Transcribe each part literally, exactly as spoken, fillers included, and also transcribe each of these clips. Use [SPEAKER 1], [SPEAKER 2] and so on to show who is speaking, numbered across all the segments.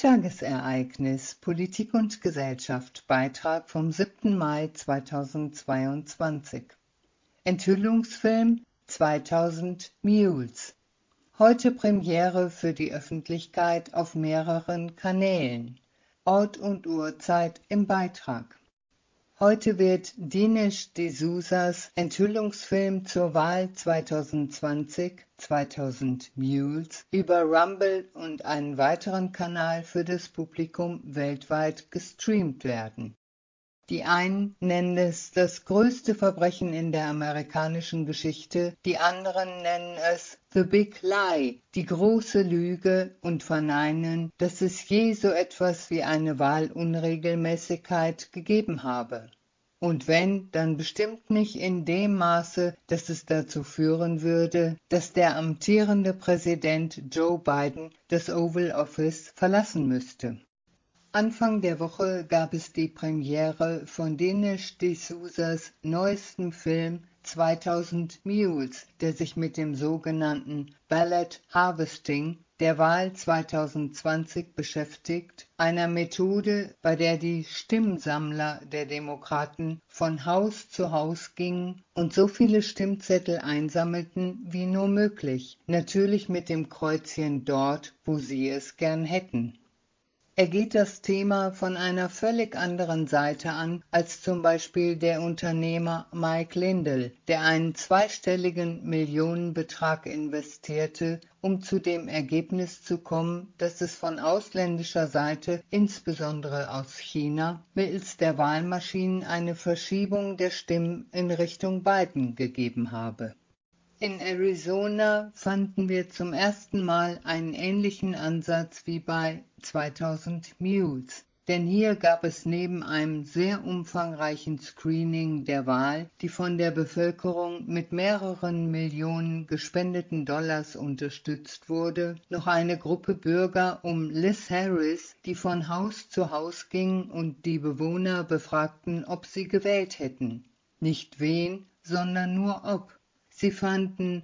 [SPEAKER 1] Tagesereignis Politik und Gesellschaft, Beitrag vom siebten Mai zweitausendzweiundzwanzig. Enthüllungsfilm zweitausend Mules. Heute Premiere für die Öffentlichkeit auf mehreren Kanälen. Ort und Uhrzeit im Beitrag. Heute wird Dinesh D'Souza's Enthüllungsfilm zur Wahl zweitausendzwanzig, zweitausend Mules, über Rumble und einen weiteren Kanal für das Publikum weltweit gestreamt werden. Die einen nennen es das größte Verbrechen in der amerikanischen Geschichte, die anderen nennen es The Big Lie, die große Lüge, und verneinen, dass es je so etwas wie eine Wahlunregelmäßigkeit gegeben habe. Und wenn, dann bestimmt nicht in dem Maße, dass es dazu führen würde, dass der amtierende Präsident Joe Biden das Oval Office verlassen müsste. Anfang der Woche gab es die Premiere von Dinesh D'Souza's neuestem Film zweitausend Mules, der sich mit dem sogenannten Ballot Harvesting der Wahl zweitausendzwanzig beschäftigt, einer Methode, bei der die Stimmsammler der Demokraten von Haus zu Haus gingen und so viele Stimmzettel einsammelten wie nur möglich, natürlich mit dem Kreuzchen dort, wo sie es gern hätten. Er geht das Thema von einer völlig anderen Seite an als zum Beispiel der Unternehmer Mike Lindell, der einen zweistelligen Millionenbetrag investierte, um zu dem Ergebnis zu kommen, dass es von ausländischer Seite, insbesondere aus China, mittels der Wahlmaschinen eine Verschiebung der Stimmen in Richtung Biden gegeben habe. In Arizona fanden wir zum ersten Mal einen ähnlichen Ansatz wie bei zweitausend Mules, denn hier gab es neben einem sehr umfangreichen Screening der Wahl, die von der Bevölkerung mit mehreren Millionen gespendeten Dollars unterstützt wurde, noch eine Gruppe Bürger um Liz Harris, die von Haus zu Haus ging und die Bewohner befragten, ob sie gewählt hätten. Nicht wen, sondern nur ob. Sie fanden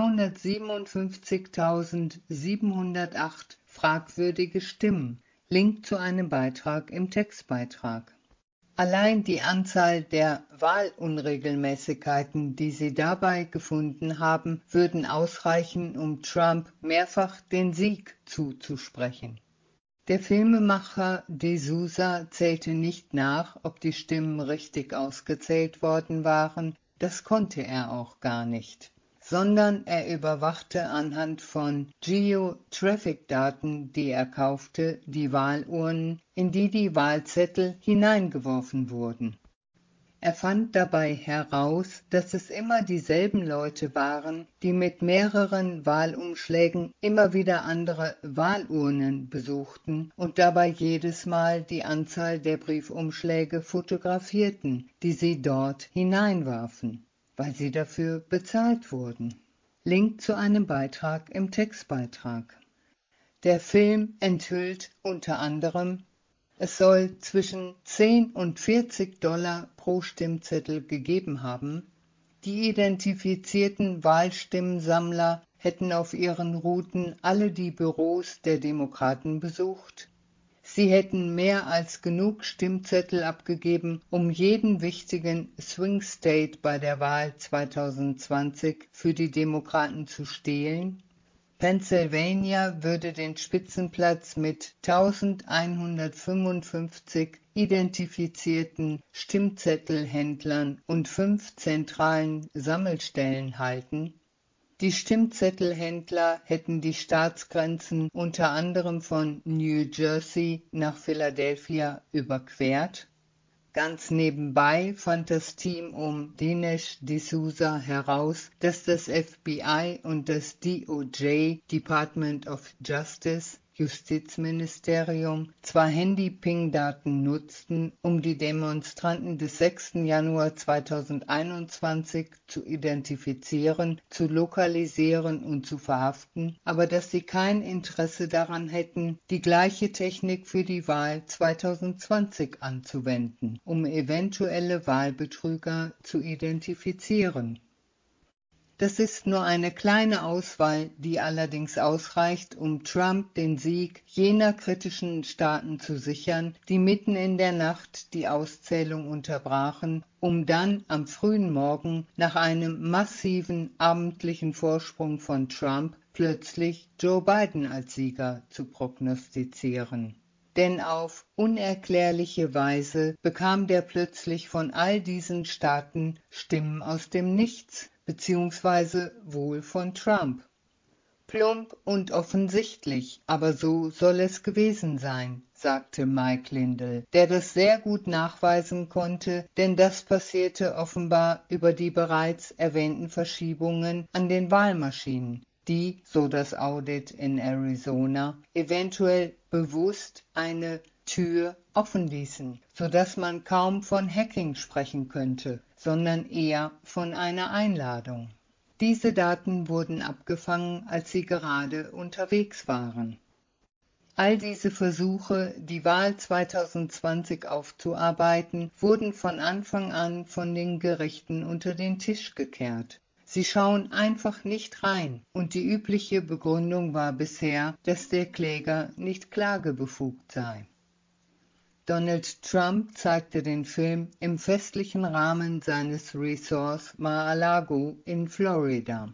[SPEAKER 1] dreihundertsiebenundfünfzigtausendsiebenhundertacht fragwürdige Stimmen. Link zu einem Beitrag im Textbeitrag. Allein die Anzahl der Wahlunregelmäßigkeiten, die sie dabei gefunden haben, würden ausreichen, um Trump mehrfach den Sieg zuzusprechen. Der Filmemacher D'Souza zählte nicht nach, ob die Stimmen richtig ausgezählt worden waren, das konnte er auch gar nicht, sondern er überwachte anhand von Geo-Traffic-Daten, die er kaufte, die Wahlurnen, in die die Wahlzettel hineingeworfen wurden. Er fand dabei heraus, dass es immer dieselben Leute waren, die mit mehreren Wahlumschlägen immer wieder andere Wahlurnen besuchten und dabei jedes Mal die Anzahl der Briefumschläge fotografierten, die sie dort hineinwarfen, weil sie dafür bezahlt wurden. Link zu einem Beitrag im Textbeitrag. Der Film enthüllt unter anderem: Es soll zwischen zehn und vierzig Dollar pro Stimmzettel gegeben haben. Die identifizierten Wahlstimmensammler hätten auf ihren Routen alle die Büros der Demokraten besucht. Sie hätten mehr als genug Stimmzettel abgegeben, um jeden wichtigen Swing State bei der Wahl zweitausendzwanzig für die Demokraten zu stehlen. Pennsylvania würde den Spitzenplatz mit eintausendeinhundertfünfundfünfzig identifizierten Stimmzettelhändlern und fünf zentralen Sammelstellen halten. Die Stimmzettelhändler hätten die Staatsgrenzen unter anderem von New Jersey nach Philadelphia überquert. Ganz nebenbei fand das Team um Dinesh D'Souza heraus, dass das F B I und das D O J, Department of Justice, Justizministerium, zwar Handy-Ping-Daten nutzten, um die Demonstranten des sechsten Januar zweitausendeinundzwanzig zu identifizieren, zu lokalisieren und zu verhaften, aber dass sie kein Interesse daran hätten, die gleiche Technik für die Wahl zweitausendzwanzig anzuwenden, um eventuelle Wahlbetrüger zu identifizieren. Das ist nur eine kleine Auswahl, die allerdings ausreicht, um Trump den Sieg jener kritischen Staaten zu sichern, die mitten in der Nacht die Auszählung unterbrachen, um dann am frühen Morgen nach einem massiven abendlichen Vorsprung von Trump plötzlich Joe Biden als Sieger zu prognostizieren. Denn auf unerklärliche Weise bekam der plötzlich von all diesen Staaten Stimmen aus dem Nichts, beziehungsweise wohl von Trump. Plump und offensichtlich, aber so soll es gewesen sein, sagte Mike Lindell, der das sehr gut nachweisen konnte, denn das passierte offenbar über die bereits erwähnten Verschiebungen an den Wahlmaschinen, die, so das Audit in Arizona, eventuell bewusst eine Tür offen ließen, sodass man kaum von Hacking sprechen könnte, sondern eher von einer Einladung. Diese Daten wurden abgefangen, als sie gerade unterwegs waren. All diese Versuche, die Wahl zweitausendzwanzig aufzuarbeiten, wurden von Anfang an von den Gerichten unter den Tisch gekehrt. Sie schauen einfach nicht rein, und die übliche Begründung war bisher, dass der Kläger nicht klagebefugt sei. Donald Trump zeigte den Film im festlichen Rahmen seines Resorts Mar-a-Lago in Florida.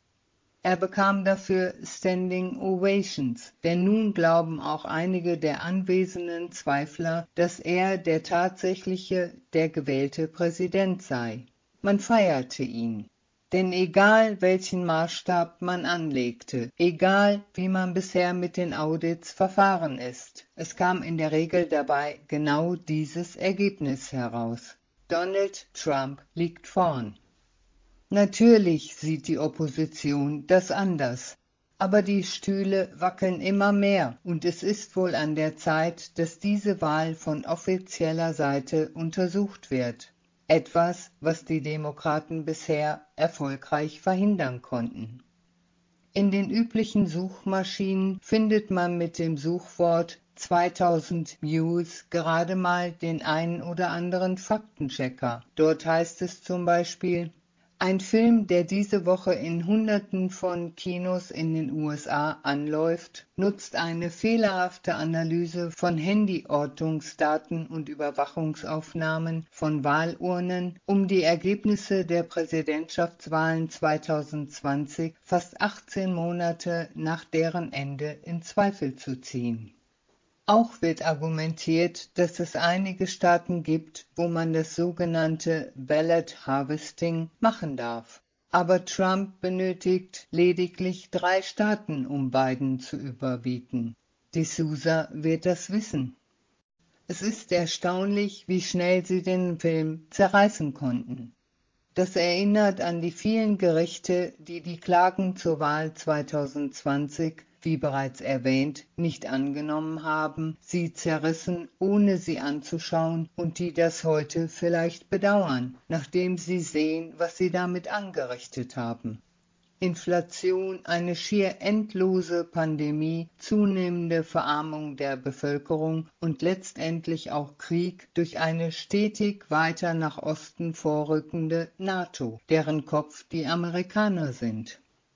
[SPEAKER 1] Er bekam dafür Standing Ovations, denn nun glauben auch einige der anwesenden Zweifler, dass er der tatsächliche, der gewählte Präsident sei. Man feierte ihn. Denn egal welchen Maßstab man anlegte, egal wie man bisher mit den Audits verfahren ist, es kam in der Regel dabei genau dieses Ergebnis heraus. Donald Trump liegt vorn. Natürlich sieht die Opposition das anders, aber die Stühle wackeln immer mehr und es ist wohl an der Zeit, dass diese Wahl von offizieller Seite untersucht wird. Etwas, was die Demokraten bisher erfolgreich verhindern konnten. In den üblichen Suchmaschinen findet man mit dem Suchwort zweitausend Mules gerade mal den einen oder anderen Faktenchecker. Dort heißt es zum Beispiel: Ein Film, der diese Woche in Hunderten von Kinos in den U S A anläuft, nutzt eine fehlerhafte Analyse von Handyortungsdaten und Überwachungsaufnahmen von Wahlurnen, um die Ergebnisse der Präsidentschaftswahlen zweitausendzwanzig fast achtzehn Monate nach deren Ende in Zweifel zu ziehen. Auch wird argumentiert, dass es einige Staaten gibt, wo man das sogenannte Ballot Harvesting machen darf. Aber Trump benötigt lediglich drei Staaten, um Biden zu überbieten. D'Souza wird das wissen. Es ist erstaunlich, wie schnell sie den Film zerreißen konnten. Das erinnert an die vielen Gerichte, die die Klagen zur Wahl zweitausendzwanzig, wie bereits erwähnt, nicht angenommen haben, sie zerrissen, ohne sie anzuschauen, und die das heute vielleicht bedauern, nachdem sie sehen, was sie damit angerichtet haben. Inflation, eine schier endlose Pandemie, zunehmende Verarmung der Bevölkerung und letztendlich auch Krieg durch eine stetig weiter nach Osten vorrückende NATO, deren Kopf die Amerikaner sind.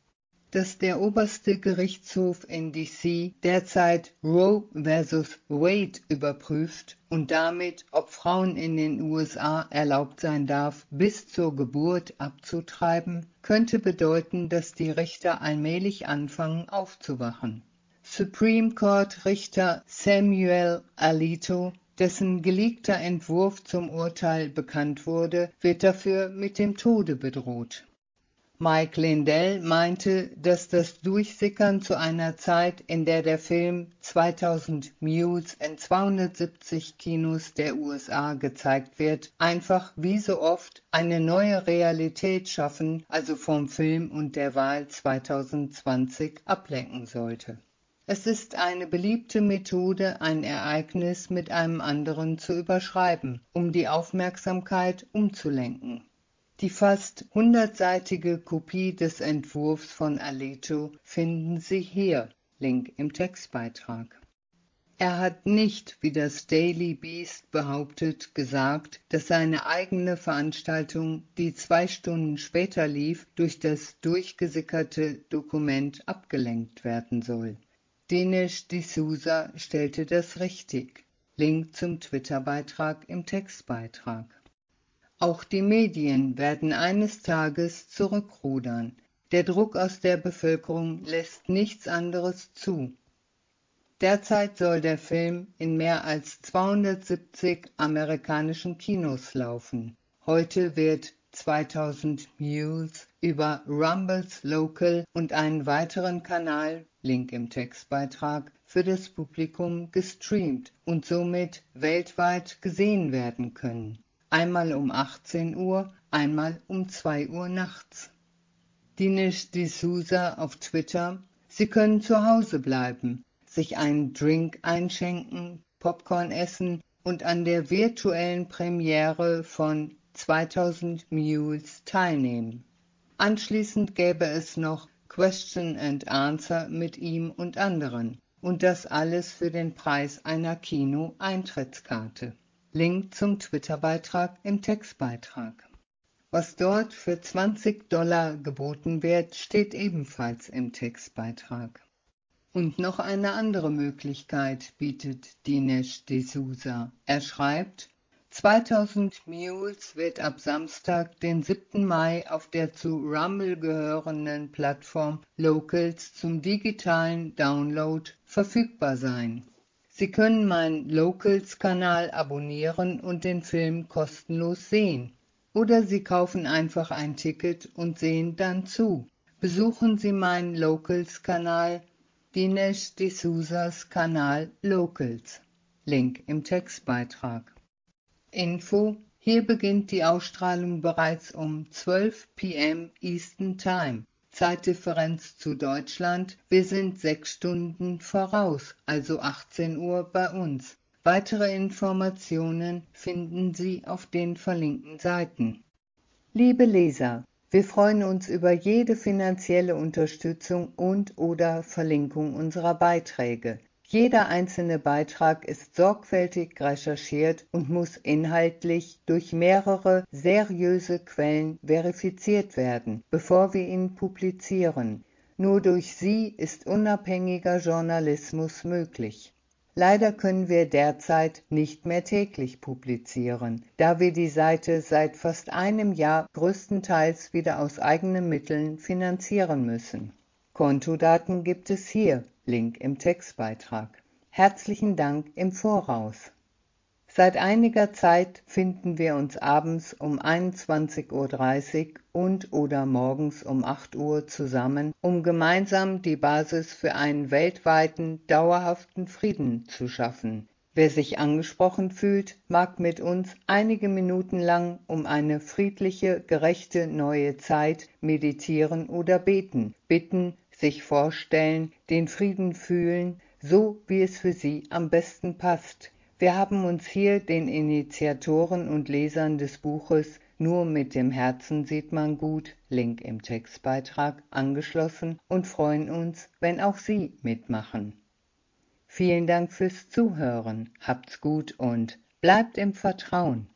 [SPEAKER 1] Dass der oberste Gerichtshof in D C derzeit Roe versus Wade überprüft und damit, ob Frauen in den U S A erlaubt sein darf, bis zur Geburt abzutreiben, könnte bedeuten, dass die Richter allmählich anfangen aufzuwachen. Supreme Court Richter Samuel Alito, dessen geleakter Entwurf zum Urteil bekannt wurde, wird dafür mit dem Tode bedroht. Mike Lindell meinte, dass das Durchsickern zu einer Zeit, in der der Film zweitausend Mules in zweihundertsiebzig Kinos der U S A gezeigt wird, einfach wie so oft eine neue Realität schaffen, also vom Film und der Wahl zweitausendzwanzig ablenken sollte. Es ist eine beliebte Methode, ein Ereignis mit einem anderen zu überschreiben, um die Aufmerksamkeit umzulenken. Die fast hundertseitige Kopie des Entwurfs von Alito finden Sie hier, Link im Textbeitrag. Er hat nicht, wie das Daily Beast behauptet, gesagt, dass seine eigene Veranstaltung, die zwei Stunden später lief, durch das durchgesickerte Dokument abgelenkt werden soll. Dinesh D'Souza stellte das richtig. Link zum Twitter-Beitrag im Textbeitrag. Auch die Medien werden eines Tages zurückrudern. Der Druck aus der Bevölkerung lässt nichts anderes zu. Derzeit soll der Film in mehr als zweihundertsiebzig amerikanischen Kinos laufen. Heute wird zweitausend Mules über Rumbles Local und einen weiteren Kanal, Link im Textbeitrag, für das Publikum gestreamt und somit weltweit gesehen werden können. Einmal um achtzehn Uhr, einmal um zwei Uhr nachts. Dinesh D'Souza auf Twitter: Sie können zu Hause bleiben, sich einen Drink einschenken, Popcorn essen und an der virtuellen Premiere von zweitausend Mules teilnehmen. Anschließend gäbe es noch Question and Answer mit ihm und anderen. Und das alles für den Preis einer Kino-Eintrittskarte. Link zum Twitter-Beitrag im Textbeitrag. Was dort für zwanzig Dollar geboten wird, steht ebenfalls im Textbeitrag. Und noch eine andere Möglichkeit bietet Dinesh D'Souza. Er schreibt: zweitausend Mules wird ab Samstag, den siebten Mai, auf der zu Rumble gehörenden Plattform Locals zum digitalen Download verfügbar sein. Sie können meinen Locals-Kanal abonnieren und den Film kostenlos sehen. Oder Sie kaufen einfach ein Ticket und sehen dann zu. Besuchen Sie meinen Locals-Kanal, Dinesh D'Souzas Kanal Locals. Link im Textbeitrag. Info: Hier beginnt die Ausstrahlung bereits um zwölf P M Eastern Time. Zeitdifferenz zu Deutschland: Wir sind sechs Stunden voraus, also achtzehn Uhr bei uns. Weitere Informationen finden Sie auf den verlinkten Seiten. Liebe Leser, wir freuen uns über jede finanzielle Unterstützung und/oder Verlinkung unserer Beiträge. Jeder einzelne Beitrag ist sorgfältig recherchiert und muss inhaltlich durch mehrere seriöse Quellen verifiziert werden, bevor wir ihn publizieren. Nur durch sie ist unabhängiger Journalismus möglich. Leider können wir derzeit nicht mehr täglich publizieren, da wir die Seite seit fast einem Jahr größtenteils wieder aus eigenen Mitteln finanzieren müssen. Kontodaten gibt es hier, Link im Textbeitrag. Herzlichen Dank im Voraus. Seit einiger Zeit finden wir uns abends um einundzwanzig Uhr dreißig und/oder morgens um acht Uhr zusammen, um gemeinsam die Basis für einen weltweiten, dauerhaften Frieden zu schaffen. Wer sich angesprochen fühlt, mag mit uns einige Minuten lang um eine friedliche, gerechte neue Zeit meditieren oder beten, bitten, sich vorstellen, den Frieden fühlen, so wie es für sie am besten passt. Wir haben uns hier den Initiatoren und Lesern des Buches Nur mit dem Herzen sieht man gut, Link im Textbeitrag, angeschlossen und freuen uns, wenn auch Sie mitmachen. Vielen Dank fürs Zuhören, habt's gut und bleibt im Vertrauen.